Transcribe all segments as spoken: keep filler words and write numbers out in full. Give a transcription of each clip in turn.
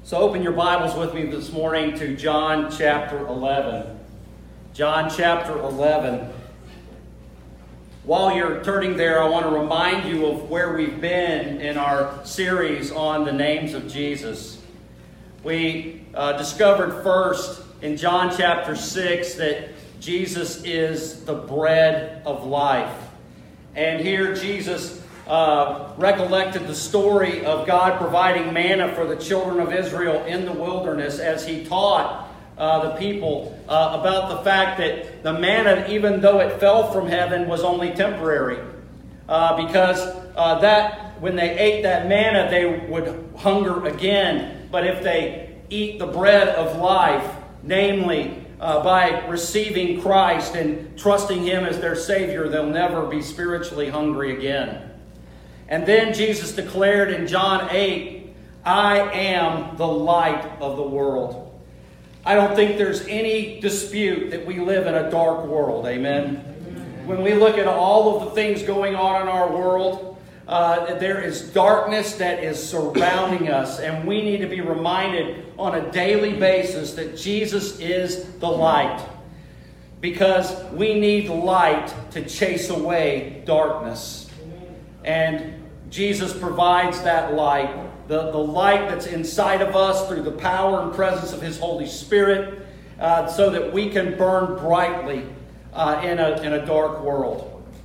So open your Bibles with me this morning to John chapter eleven. John chapter eleven. While you're turning there, I want to remind you of where we've been in our series on the names of Jesus. We uh, discovered first in John chapter six that Jesus is the bread of life. And here Jesus uh, recollected the story of God providing manna for the children of Israel in the wilderness as he taught uh, the people uh, about the fact that the manna, even though it fell from heaven, was only temporary. Uh, because uh, that when they ate that manna, they would hunger again. But if they eat the bread of life, namely Uh, by receiving Christ and trusting Him as their Savior, they'll never be spiritually hungry again. And then Jesus declared in John eight, I am the light of the world. I don't think there's any dispute that we live in a dark world. Amen. When we look at all of the things going on in our world, Uh, there is darkness that is surrounding us, and we need to be reminded on a daily basis that Jesus is the light, because we need light to chase away darkness. And Jesus provides that light, the, the light that's inside of us through the power and presence of His Holy Spirit, uh, so that we can burn brightly uh, in a, in a dark world.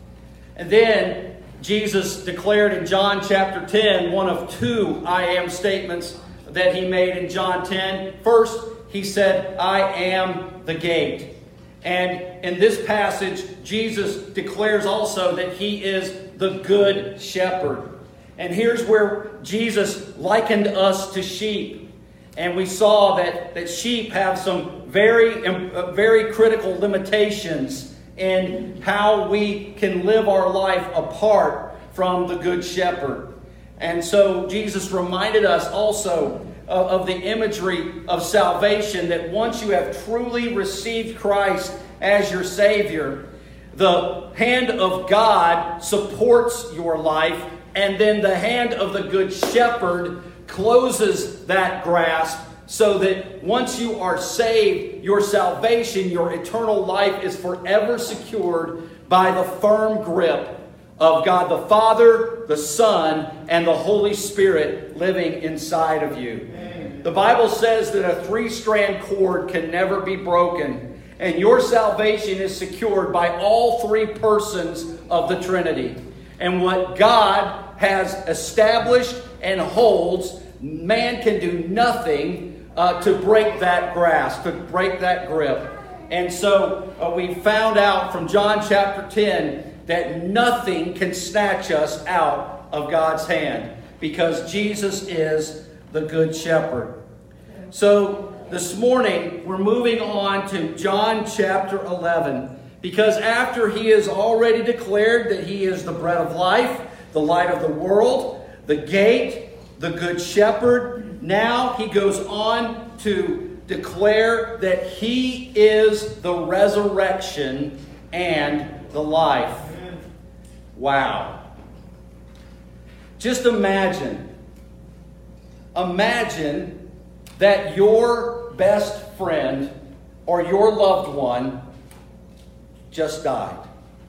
And then Jesus declared in John chapter ten, one of two I am statements that He made in John ten. First, He said, I am the gate. And in this passage, Jesus declares also that He is the good shepherd. And here's where Jesus likened us to sheep. And we saw that, that sheep have some very, uh, very critical limitations in how we can live our life apart from the Good Shepherd. And so Jesus reminded us also of, of the imagery of salvation, that once you have truly received Christ as your Savior, the hand of God supports your life, and then the hand of the Good Shepherd closes that grasp, so that once you are saved, your salvation, your eternal life is forever secured by the firm grip of God the Father, the Son, and the Holy Spirit living inside of you. Amen. The Bible says that a three-strand cord can never be broken, and your salvation is secured by all three persons of the Trinity. And what God has established and holds, man can do nothing Uh, to break that grasp, to break that grip. And so uh, we found out from John chapter ten that nothing can snatch us out of God's hand, because Jesus is the Good Shepherd. So this morning we're moving on to John chapter eleven, because after He has already declared that He is the bread of life, the light of the world, the gate, the Good Shepherd, now He goes on to declare that He is the resurrection and the life. Wow. Just imagine. Imagine that your best friend or your loved one just died.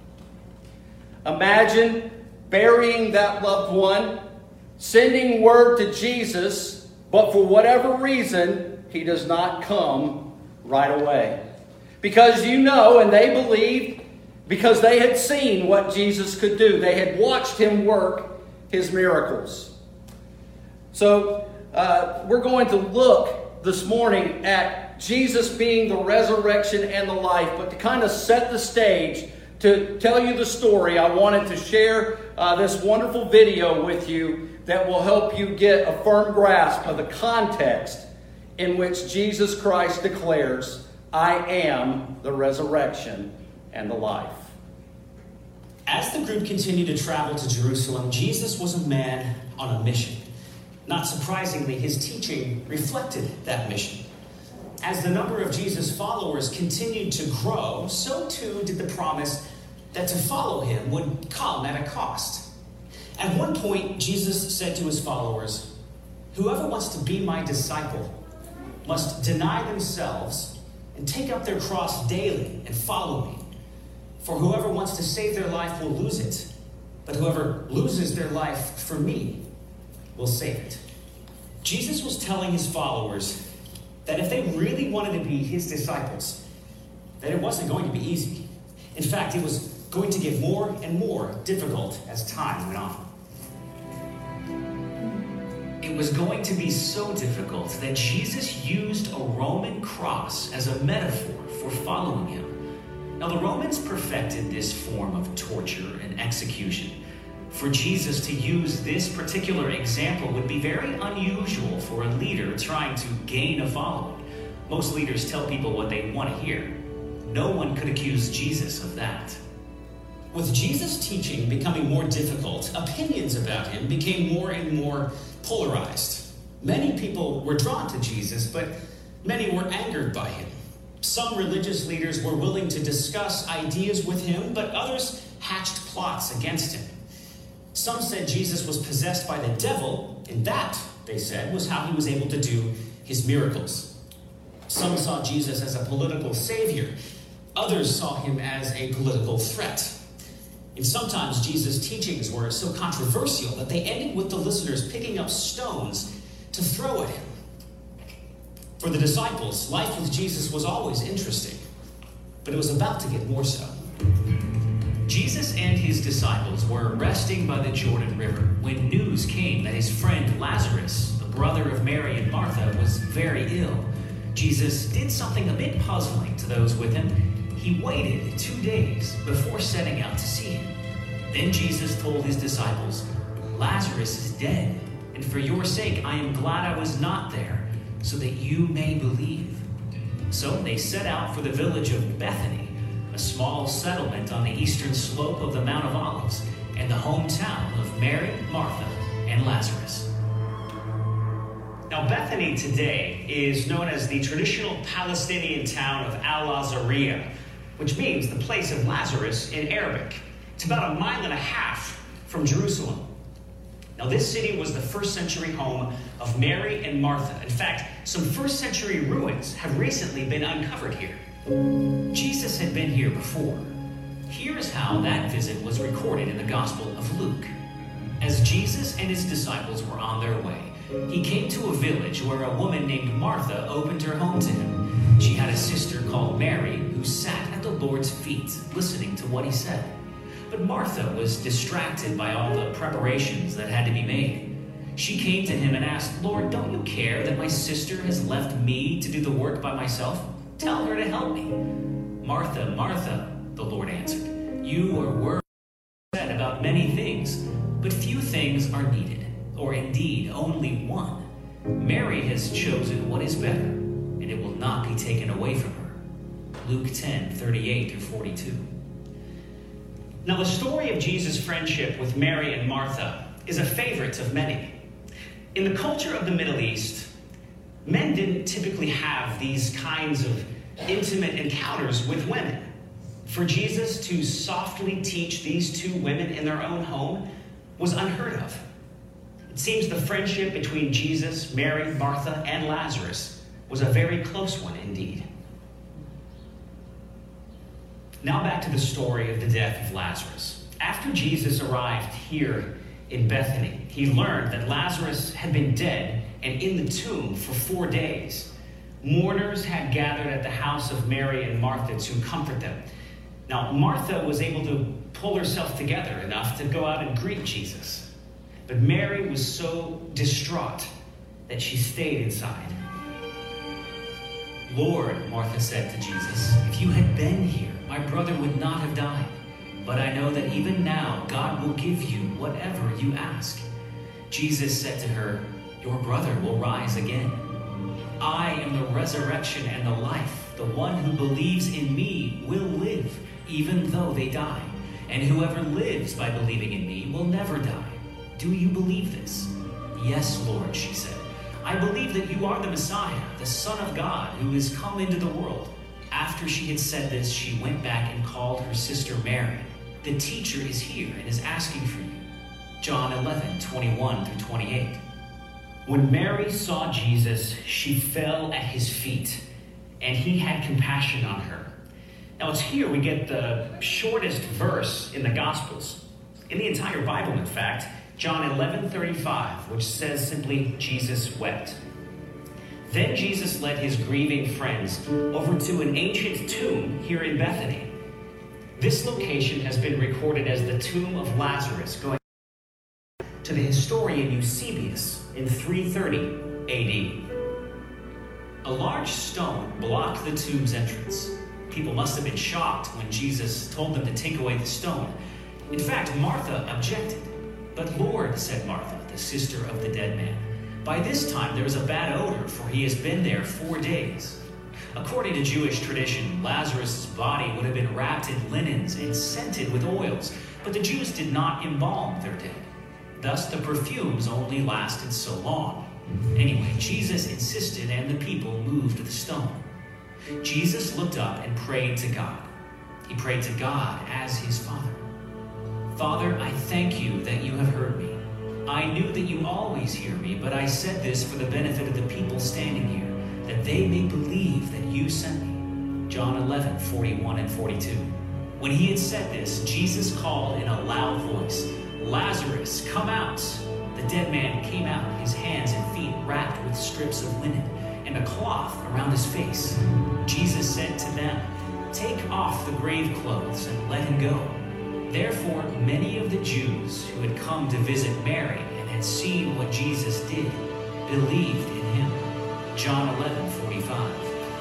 Imagine burying that loved one, sending word to Jesus, but for whatever reason, He does not come right away. Because you know, and they believed, because they had seen what Jesus could do. They had watched Him work His miracles. So uh, we're going to look this morning at Jesus being the resurrection and the life. But to kind of set the stage, to tell you the story, I wanted to share uh, this wonderful video with you that will help you get a firm grasp of the context in which Jesus Christ declares, I am the resurrection and the life. As the group continued to travel to Jerusalem, Jesus was a man on a mission. Not surprisingly, His teaching reflected that mission. As the number of Jesus' followers continued to grow, so too did the promise that to follow Him would come at a cost. At one point, Jesus said to His followers, Whoever wants to be my disciple must deny themselves and take up their cross daily and follow me. For whoever wants to save their life will lose it, but whoever loses their life for me will save it." Jesus was telling his followers that if they really wanted to be his disciples, that it wasn't going to be easy. In fact, it was going to get more and more difficult as time went on. It was going to be so difficult that Jesus used a Roman cross as a metaphor for following him. Now, the Romans perfected this form of torture and execution. For Jesus to use this particular example would be very unusual for a leader trying to gain a following. Most leaders tell people what they want to hear. No one could accuse Jesus of that. With Jesus' teaching becoming more difficult, opinions about him became more and more polarized. Many people were drawn to Jesus, but many were angered by him. Some religious leaders were willing to discuss ideas with him, but others hatched plots against him. Some said Jesus was possessed by the devil, and that, they said, was how he was able to do his miracles. Some saw Jesus as a political savior. Others saw him as a political threat. And sometimes Jesus' teachings were so controversial that they ended with the listeners picking up stones to throw at him. For the disciples, life with Jesus was always interesting, but it was about to get more so. Jesus and his disciples were resting by the Jordan River when news came that his friend Lazarus, the brother of Mary and Martha, was very ill. Jesus did something a bit puzzling to those with him. He waited two days before setting out to see him. Then Jesus told his disciples, "Lazarus is dead, and for your sake I am glad I was not there, so that you may believe." So they set out for the village of Bethany, a small settlement on the eastern slope of the Mount of Olives, and the hometown of Mary, Martha, and Lazarus. Now, Bethany today is known as the traditional Palestinian town of Al-Azariah, which means the place of Lazarus in Arabic. It's about a mile and a half from Jerusalem. Now, this city was the first century home of Mary and Martha. In fact, some first century ruins have recently been uncovered here. Jesus had been here before. Here is how that visit was recorded in the Gospel of Luke. As Jesus and his disciples were on their way, he came to a village where a woman named Martha opened her home to him. She had a sister called Mary who sat at the Lord's feet, listening to what he said. But Martha was distracted by all the preparations that had to be made. She came to him and asked, "Lord, don't you care that my sister has left me to do the work by myself? Tell her to help me." "Martha, Martha," the Lord answered, "you are worried about many things, but few things are needed, or indeed only one. Mary has chosen what is better, and it will not be taken away from her." Luke ten, thirty-eight through forty-two. Now, the story of Jesus' friendship with Mary and Martha is a favorite of many. In the culture of the Middle East, men didn't typically have these kinds of intimate encounters with women. For Jesus to softly teach these two women in their own home was unheard of. It seems the friendship between Jesus, Mary, Martha, and Lazarus was a very close one indeed. Now back to the story of the death of Lazarus. After Jesus arrived here in Bethany, he learned that Lazarus had been dead and in the tomb for four days. Mourners had gathered at the house of Mary and Martha to comfort them. Now, Martha was able to pull herself together enough to go out and greet Jesus. But Mary was so distraught that she stayed inside. "Lord," Martha said to Jesus, "if you had been here, my brother would not have died. But I know that even now God will give you whatever you ask." Jesus said to her, "Your brother will rise again. I am the resurrection and the life. The one who believes in me will live, even though they die. And whoever lives by believing in me will never die. Do you believe this?" "Yes, Lord," she said. "I believe that you are the Messiah, the Son of God, who has come into the world." After she had said this, she went back and called her sister Mary. "The teacher is here and is asking for you." John eleven, twenty-one through twenty-eight. When Mary saw Jesus, she fell at his feet, and he had compassion on her. Now it's here we get the shortest verse in the Gospels. In the entire Bible, in fact, John eleven thirty-five, which says simply, Jesus wept. Then Jesus led his grieving friends over to an ancient tomb here in Bethany. This location has been recorded as the tomb of Lazarus, going to the historian Eusebius in three thirty A D. A large stone blocked the tomb's entrance. People must have been shocked when Jesus told them to take away the stone. In fact, Martha objected. But Lord, said Martha, the sister of the dead man, by this time there is a bad odor, for he has been there four days. According to Jewish tradition, Lazarus' body would have been wrapped in linens and scented with oils, but the Jews did not embalm their dead. Thus the perfumes only lasted so long. Anyway, Jesus insisted, and the people moved the stone. Jesus looked up and prayed to God. He prayed to God as his Father. Father, I thank you that you have heard me. I knew that you always hear me, but I said this for the benefit of the people standing here, that they may believe that you sent me. John eleven forty-one and forty-two. When he had said this, Jesus called in a loud voice, Lazarus, come out. The dead man came out, his hands and feet wrapped with strips of linen and a cloth around his face. Jesus said to them, take off the grave clothes and let him go. Therefore, many of the Jews who had come to visit Mary and had seen what Jesus did believed in him. John eleven forty-five.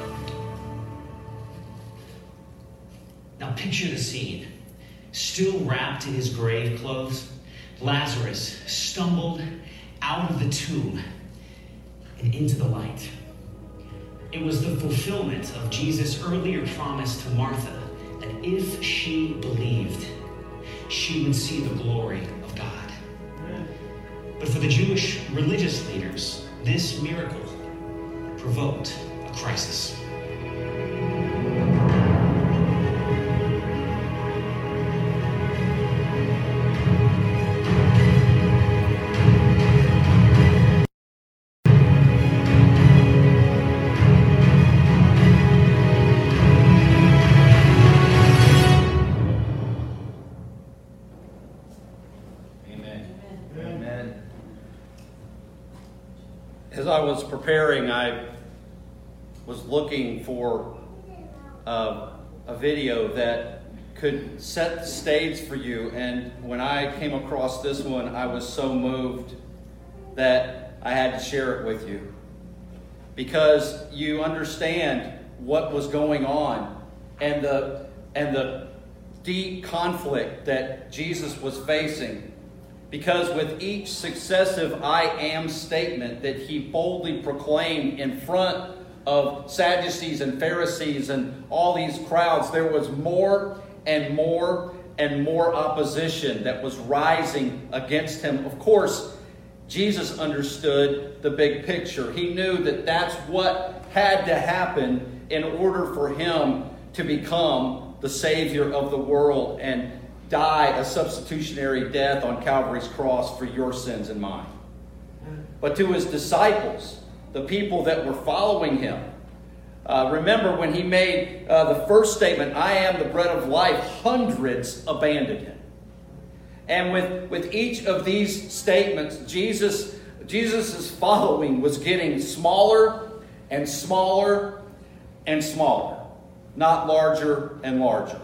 Now picture the scene. Still wrapped in his grave clothes, Lazarus stumbled out of the tomb and into the light. It was the fulfillment of Jesus' earlier promise to Martha that if she believed, she would see the glory of God. But for the Jewish religious leaders, this miracle provoked a crisis. As I was preparing, I was looking for uh, a video that could set the stage for you. And when I came across this one, I was so moved that I had to share it with you. Because you understand what was going on and the, and the deep conflict that Jesus was facing. Because with each successive I am statement that he boldly proclaimed in front of Sadducees and Pharisees and all these crowds, there was more and more and more opposition that was rising against him. Of course, Jesus understood the big picture. He knew that that's what had to happen in order for him to become the Savior of the world and die a substitutionary death on Calvary's cross for your sins and mine. But to his disciples, the people that were following him, uh, remember when he made uh, the first statement, I am the bread of life, hundreds abandoned him. And with, with each of these statements, Jesus, Jesus's following was getting smaller and smaller and smaller, not larger and larger.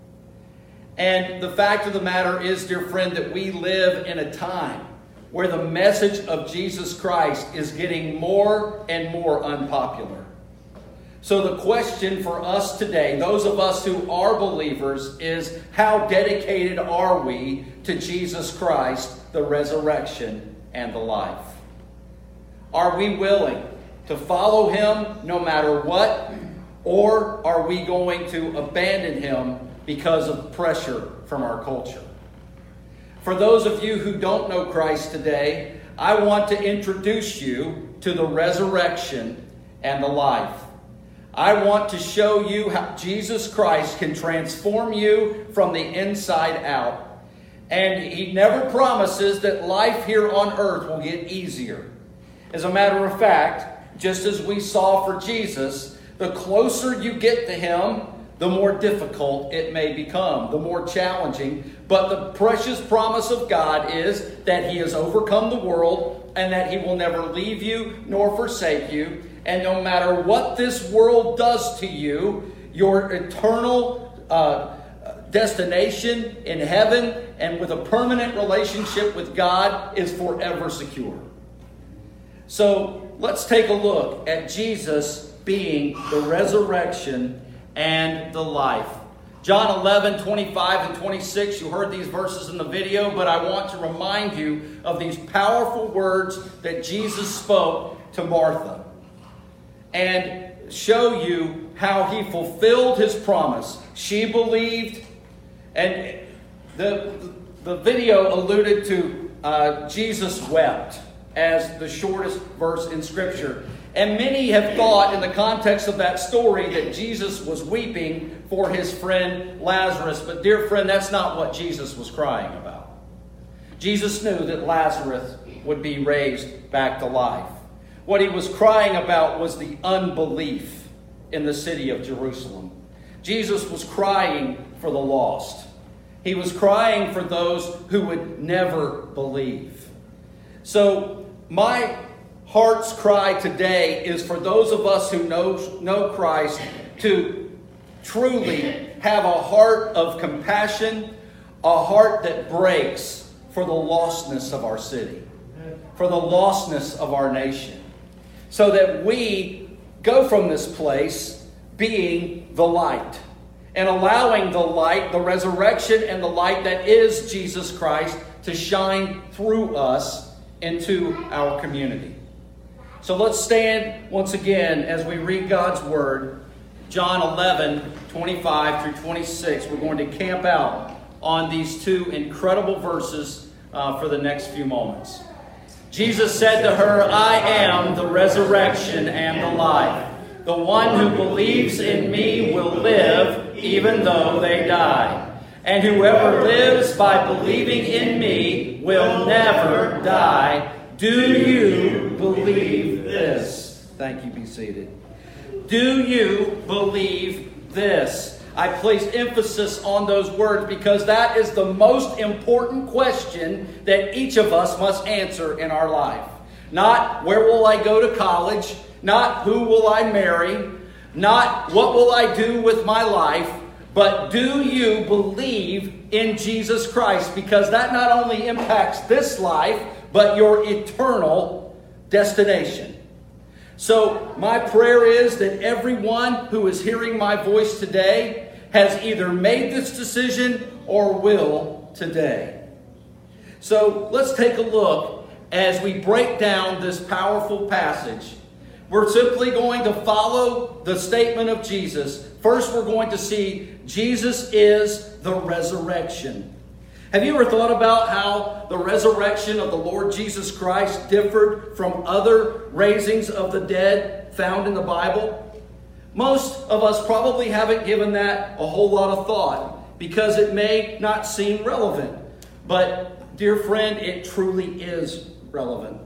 And the fact of the matter is, dear friend, that we live in a time where the message of Jesus Christ is getting more and more unpopular. So the question for us today, those of us who are believers, is how dedicated are we to Jesus Christ, the resurrection and the life? Are we willing to follow him no matter what? Or are we going to abandon him because of pressure from our culture? For those of you who don't know Christ today, I want to introduce you to the resurrection and the life. I want to show you how Jesus Christ can transform you from the inside out. And he never promises that life here on earth will get easier. As a matter of fact, just as we saw for Jesus, the closer you get to him, the more difficult it may become, the more challenging. But the precious promise of God is that he has overcome the world and that he will never leave you nor forsake you. And no matter what this world does to you, your eternal uh, destination in heaven and with a permanent relationship with God is forever secure. So let's take a look at Jesus being the resurrection and the life. John eleven, twenty-five and twenty-six, you heard these verses in the video, but I want to remind you of these powerful words that Jesus spoke to Martha and show you how he fulfilled his promise. She believed, and the, the video alluded to uh, Jesus wept as the shortest verse in Scripture. And many have thought in the context of that story that Jesus was weeping for his friend Lazarus. But dear friend, that's not what Jesus was crying about. Jesus knew that Lazarus would be raised back to life. What he was crying about was the unbelief in the city of Jerusalem. Jesus was crying for the lost. He was crying for those who would never believe. So my heart's cry today is for those of us who know, know Christ to truly have a heart of compassion, a heart that breaks for the lostness of our city, for the lostness of our nation, so that we go from this place being the light and allowing the light, the resurrection and the light that is Jesus Christ to shine through us into our community. So let's stand once again as we read God's Word. John eleven, twenty-five through twenty-six. We're going to camp out on these two incredible verses uh, for the next few moments. Jesus said to her, I am the resurrection and the life. The one who believes in me will live even though they die. And whoever lives by believing in me will never die. Do you believe this? Thank you. Be seated. Do you believe this? I place emphasis on those words because that is the most important question that each of us must answer in our life. Not where will I go to college? Not who will I marry? Not what will I do with my life? But do you believe in Jesus Christ? Because that not only impacts this life, but your eternal destination. So my prayer is that everyone who is hearing my voice today has either made this decision or will today. So let's take a look as we break down this powerful passage. We're simply going to follow the statement of Jesus. First, we're going to see Jesus is the resurrection. Have you ever thought about how the resurrection of the Lord Jesus Christ differed from other raisings of the dead found in the Bible? Most of us probably haven't given that a whole lot of thought because it may not seem relevant. But, dear friend, it truly is relevant.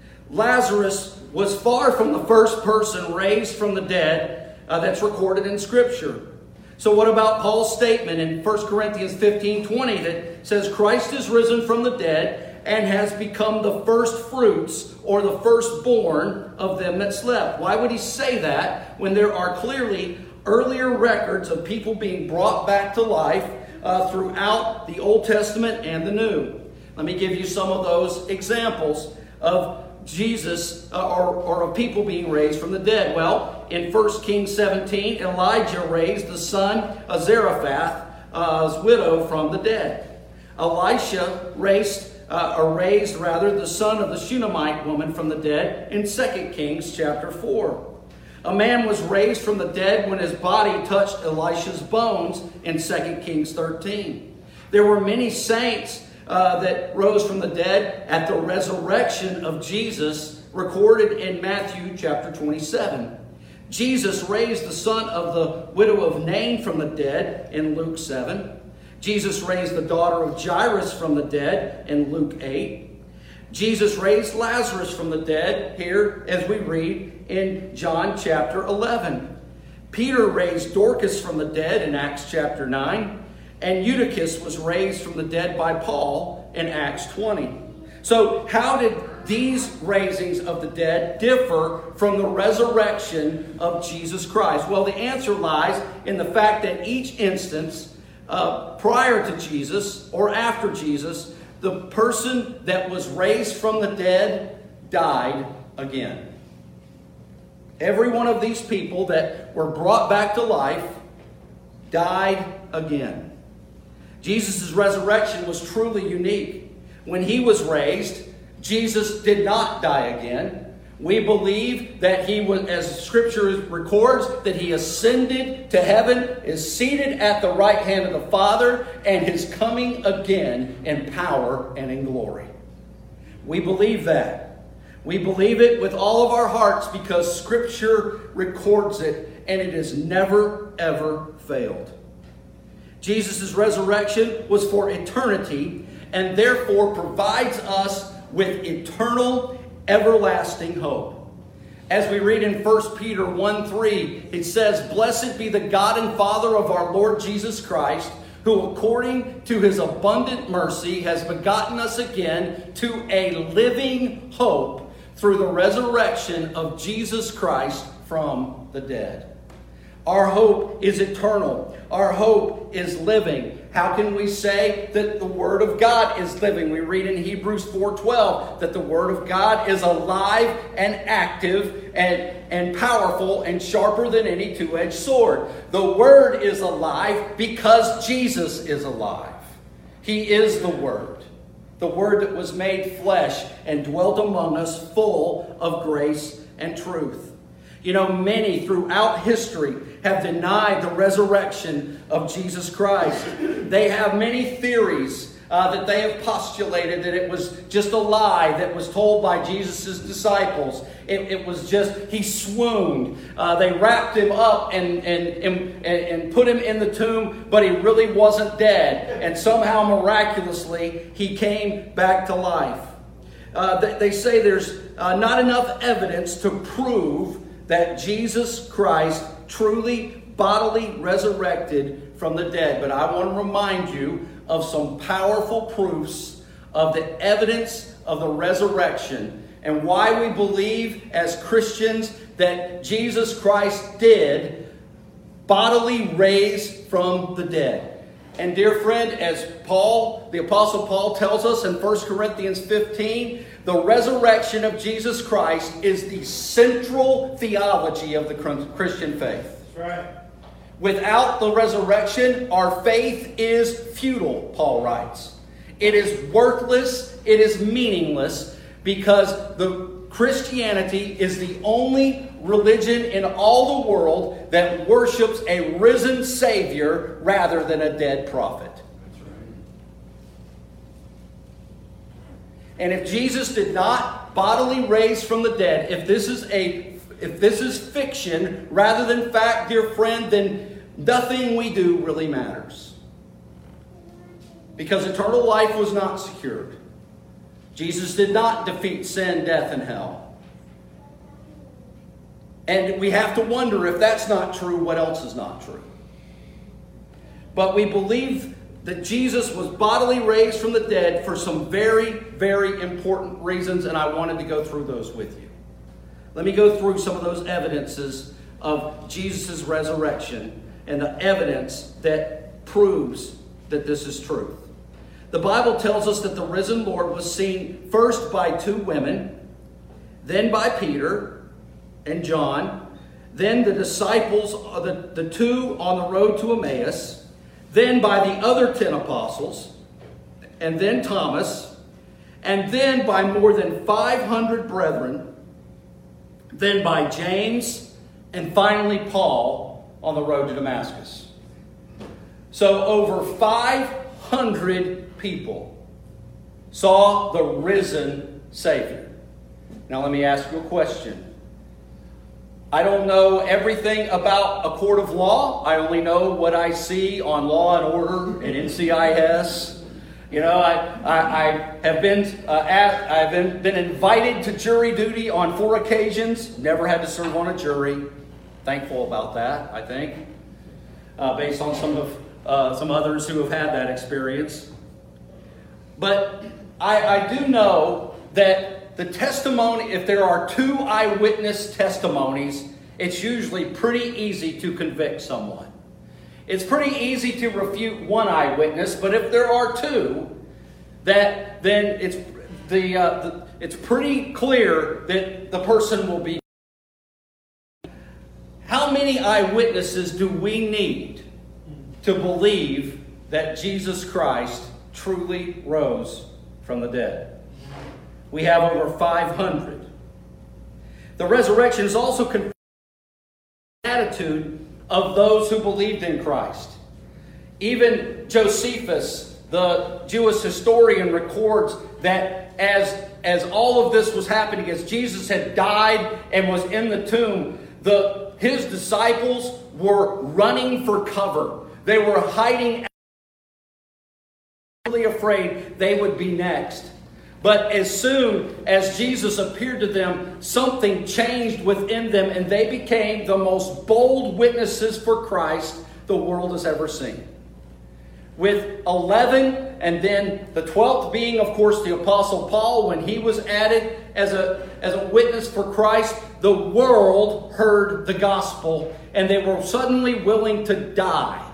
Lazarus was far from the first person raised from the dead uh, that's recorded in Scripture. So what about Paul's statement in First Corinthians fifteen twenty that says Christ is risen from the dead and has become the first fruits or the firstborn of them that slept? Why would he say that when there are clearly earlier records of people being brought back to life uh, throughout the Old Testament and the New? Let me give you some of those examples of Jesus uh, or, or of people being raised from the dead. Well, in First Kings seventeen, Elijah raised the son of Zarephath's widow from the dead. Elisha raised, uh, or raised rather, the son of the Shunammite woman from the dead in Second Kings chapter four. A man was raised from the dead when his body touched Elisha's bones in Second Kings thirteen. There were many saints Uh, that rose from the dead at the resurrection of Jesus, recorded in Matthew chapter twenty-seven. Jesus raised the son of the widow of Nain from the dead in Luke seven. Jesus raised the daughter of Jairus from the dead in Luke eight. Jesus raised Lazarus from the dead here as we read in John chapter eleven. Peter raised Dorcas from the dead in Acts chapter nine. And Eutychus was raised from the dead by Paul in Acts twenty. So how did these raisings of the dead differ from the resurrection of Jesus Christ? Well, the answer lies in the fact that each instance, uh, prior to Jesus or after Jesus, the person that was raised from the dead died again. Every one of these people that were brought back to life died again. Jesus' resurrection was truly unique. When he was raised, Jesus did not die again. We believe that he was, as Scripture records, that he ascended to heaven, is seated at the right hand of the Father, and is coming again in power and in glory. We believe that. We believe it with all of our hearts because Scripture records it, and it has never, ever failed. Jesus' resurrection was for eternity, and therefore provides us with eternal, everlasting hope. As we read in First Peter one three, it says, "Blessed be the God and Father of our Lord Jesus Christ, who according to his abundant mercy has begotten us again to a living hope through the resurrection of Jesus Christ from the dead." Our hope is eternal. Our hope is living. How can we say that the Word of God is living? We read in Hebrews four twelve that the Word of God is alive and active and, and powerful and sharper than any two-edged sword. The Word is alive because Jesus is alive. He is the Word. The Word that was made flesh and dwelt among us, full of grace and truth. You know, many throughout history have denied the resurrection of Jesus Christ. They have many theories uh, that they have postulated that it was just a lie that was told by Jesus' disciples. It, it was just, he swooned. Uh, they wrapped him up and, and, and, and put him in the tomb, but he really wasn't dead. And somehow, miraculously, he came back to life. Uh, they, they say there's uh, not enough evidence to prove that Jesus Christ truly bodily resurrected from the dead. But I want to remind you of some powerful proofs of the evidence of the resurrection and why we believe as Christians that Jesus Christ did bodily raise from the dead. And dear friend, as Paul, the Apostle Paul tells us in First Corinthians fifteen, the resurrection of Jesus Christ is the central theology of the Christian faith. That's right. Without the resurrection, our faith is futile, Paul writes. It is worthless, it is meaningless, because the Christianity is the only religion in all the world that worships a risen Savior rather than a dead prophet. That's right. And if Jesus did not bodily raise from the dead, if this is a if this is fiction rather than fact, dear friend, then nothing we do really matters. Because eternal life was not secured. Jesus did not defeat sin, death, and hell. And we have to wonder, if that's not true, what else is not true? But we believe that Jesus was bodily raised from the dead for some very, very important reasons, and I wanted to go through those with you. Let me go through some of those evidences of Jesus' resurrection and the evidence that proves that this is truth. The Bible tells us that the risen Lord was seen first by two women, then by Peter and John, then the disciples, the, the two on the road to Emmaus, then by the other ten apostles, and then Thomas, and then by more than five hundred brethren, then by James, and finally Paul on the road to Damascus. So over five hundred people saw the risen Savior. Now let me ask you a question. I don't know everything about a court of law. I only know what I see on Law and Order and N C I S You know, I, I, I have been uh, at, I've been, been invited to jury duty on four occasions. Never had to serve on a jury. Thankful about that, I think, uh, based on some of uh, some others who have had that experience. But I, I do know that the testimony, if there are two eyewitness testimonies, it's usually pretty easy to convict someone. It's pretty easy to refute one eyewitness, but if there are two, that then it's the, uh, the it's pretty clear that the person will be. How many eyewitnesses do we need to believe that Jesus Christ truly rose from the dead? We have over five hundred. The resurrection is also confirmed by the attitude of those who believed in Christ. Even Josephus, the Jewish historian, records that as, as all of this was happening, as Jesus had died and was in the tomb, the, his disciples were running for cover. They were hiding, really afraid they would be next. But as soon as Jesus appeared to them, something changed within them, and they became the most bold witnesses for Christ the world has ever seen. With eleven, and then the twelfth being, of course, the Apostle Paul, when he was added as a, as a witness for Christ, the world heard the gospel, and they were suddenly willing to die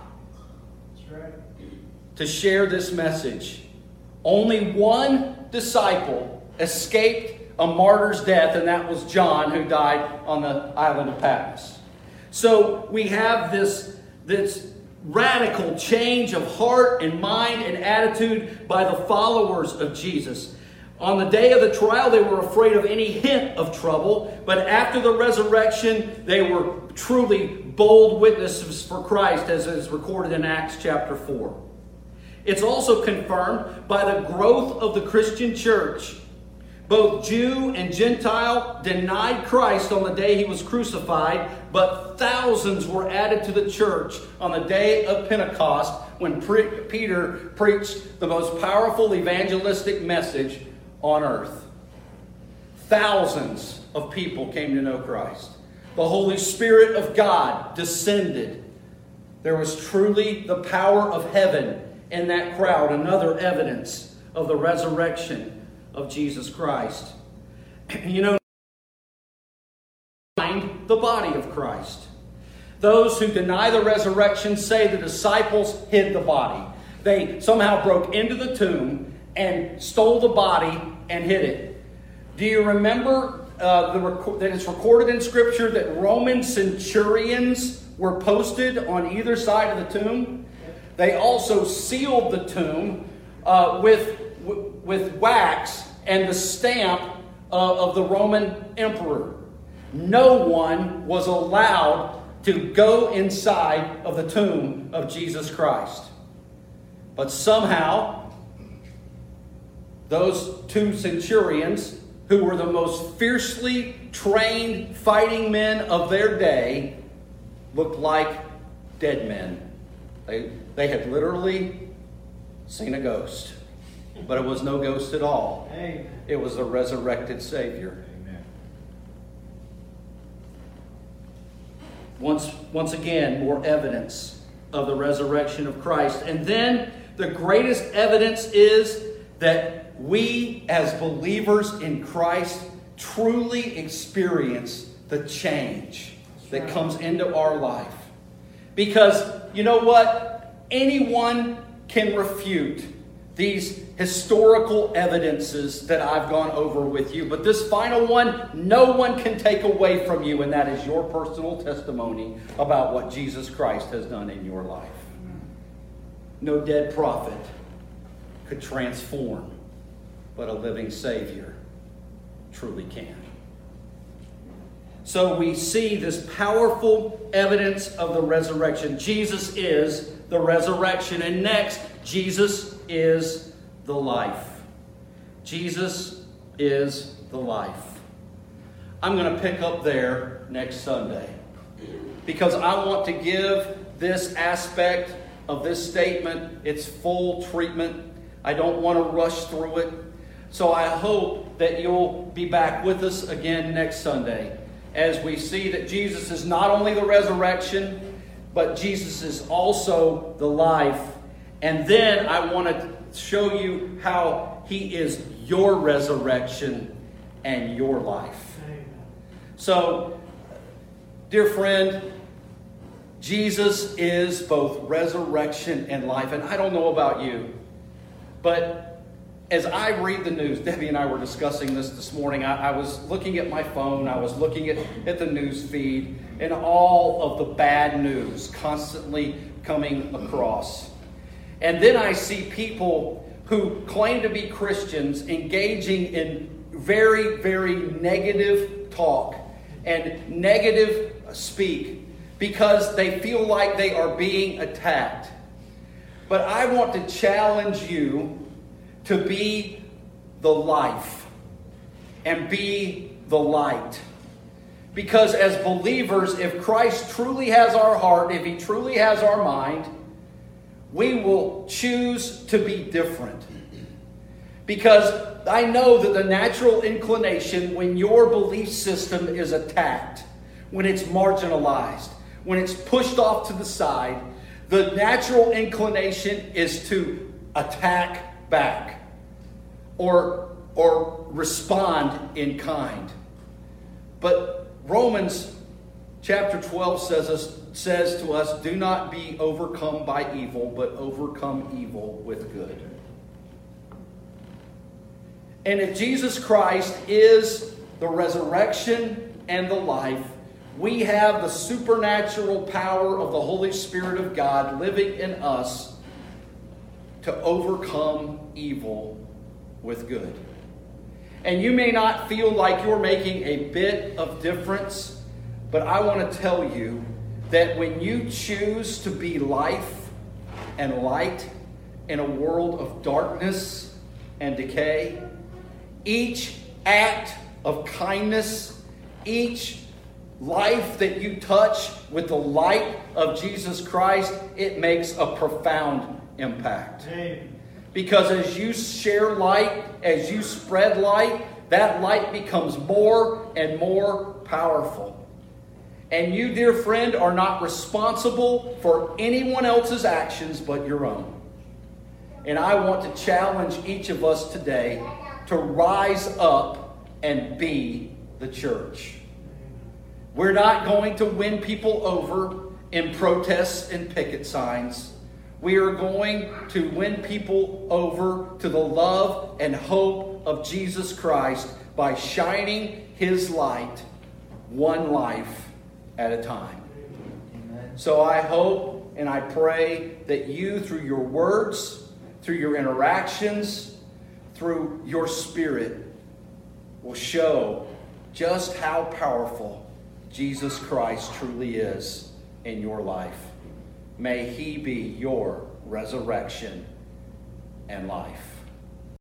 to share this message. Only one disciple escaped a martyr's death, and that was John, who died on the island of Patmos. So we have this, this radical change of heart and mind and attitude by the followers of Jesus. On the day of the trial, they were afraid of any hint of trouble, but after the resurrection, they were truly bold witnesses for Christ, as is recorded in Acts chapter four. It's also confirmed by the growth of the Christian church. Both Jew and Gentile denied Christ on the day he was crucified, but thousands were added to the church on the day of Pentecost when pre- Peter preached the most powerful evangelistic message on earth. Thousands of people came to know Christ. The Holy Spirit of God descended. There was truly the power of heaven in that crowd, another evidence of the resurrection of Jesus Christ. You know, the body of Christ. Those who deny the resurrection say the disciples hid the body. They somehow broke into the tomb and stole the body and hid it. Do you remember uh, the rec- that it's recorded in Scripture that Roman centurions were posted on either side of the tomb? They also sealed the tomb uh, with, w- with wax and the stamp uh, of the Roman emperor. No one was allowed to go inside of the tomb of Jesus Christ. But somehow, those two centurions, who were the most fiercely trained fighting men of their day, looked like dead men. They, they had literally seen a ghost. But it was no ghost at all. Amen. It was the resurrected Savior. Amen. Once, once again, more evidence of the resurrection of Christ. And then the greatest evidence is that we as believers in Christ truly experience the change that comes into our life. Because, you know what? Anyone can refute these historical evidences that I've gone over with you. But this final one, no one can take away from you, and that is your personal testimony about what Jesus Christ has done in your life. No dead prophet could transform, but a living Savior truly can. So we see this powerful evidence of the resurrection. Jesus is the resurrection. And next, Jesus is the life. Jesus is the life. I'm going to pick up there next Sunday, because I want to give this aspect of this statement its full treatment. I don't want to rush through it. So I hope that you'll be back with us again next Sunday as we see that Jesus is not only the resurrection, but Jesus is also the life. And then I want to show you how he is your resurrection and your life. So, dear friend, Jesus is both resurrection and life. And I don't know about you, but as I read the news, Debbie and I were discussing this this morning. I, I was looking at my phone. I was looking at, at the news feed and all of the bad news constantly coming across. And then I see people who claim to be Christians engaging in very, very negative talk and negative speak because they feel like they are being attacked. But I want to challenge you to be the life and be the light. Because as believers, if Christ truly has our heart, if he truly has our mind, we will choose to be different. Because I know that the natural inclination when your belief system is attacked, when it's marginalized, when it's pushed off to the side, the natural inclination is to attack back or, or respond in kind. But Romans chapter twelve says, us, says to us, do not be overcome by evil, but overcome evil with good. And if Jesus Christ is the resurrection and the life, we have the supernatural power of the Holy Spirit of God living in us to overcome evil with good. And you may not feel like you're making a bit of difference, but I want to tell you that when you choose to be life and light in a world of darkness and decay, each act of kindness, each life that you touch with the light of Jesus Christ, it makes a profound impact. Amen. Because as you share light, as you spread light, that light becomes more and more powerful. And you, dear friend, are not responsible for anyone else's actions but your own. And I want to challenge each of us today to rise up and be the church. We're not going to win people over in protests and picket signs. We are going to win people over to the love and hope of Jesus Christ by shining his light one life at a time. Amen. So I hope and I pray that you, through your words, through your interactions, through your spirit, will show just how powerful Jesus Christ truly is in your life. May he be your resurrection and life.